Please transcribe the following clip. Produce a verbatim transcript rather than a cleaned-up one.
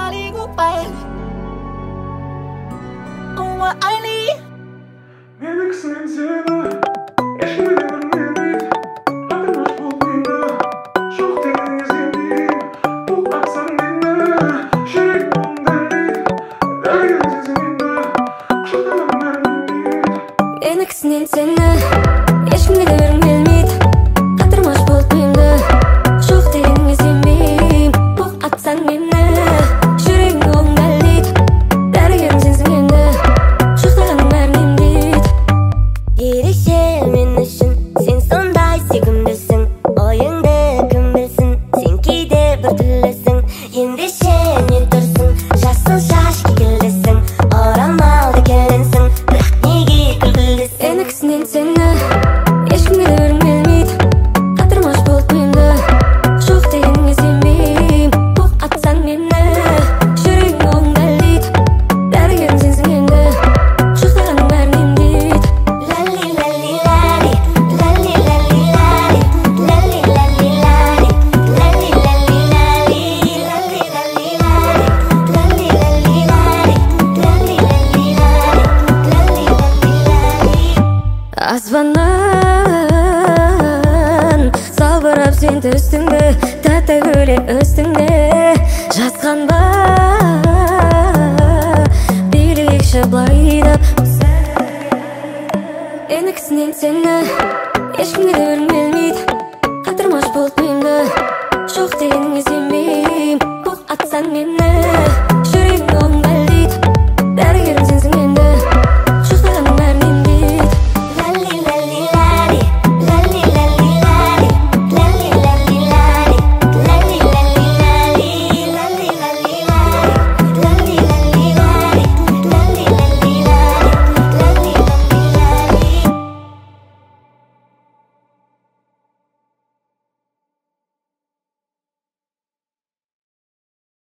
Ali Gupay. Uma Ali. Medik sen seni, eşkine vermedik. Hatırlaş bul beni, çok deniz yedim. Bu aksan beni, şirin bundelik. Dergen sesinde, kuşatalım vermedik. Medik sen seni, eşkine vermedik. Hatırlaş bul beni, çok deniz yedim. Bu aksan beni, şirin bundelik. Dergen sesinde, kuşatalım vermedik. Ерекше мен үшін сен сондай сүйкімдісің, ойыңды кім білсін, сен кейде бір түрлісің. Ендеше не тұрсың, жасыл шаш кекілдісің, орамалды келінсің, бірақ неге күлкілдісің? Еніксінен сені ешкімге де бермелмейді. Қатырмаш болып мені, жоқ дегенге сенбеймін. Бұқ атсаң мені, жүрегің оңдалайды. Дәрігерім сенсің енді, жоқтағаның бәрін емдейді. Лали лали лали, лали лали лали, лали лали лали, лали лали лали, лали лали лали, лали лали лали, лали лали лали, лали лали лали. Аспаннан салбырап сен төстіңді, тәтті көйлек үстіңде жатқан ба билейікші былайдап. Еніксінен сені ешкімге де бермелмейді. Қатырмаш болып мені, жоқ дегеніңе сенбеймін. Бұқ атсаң мені,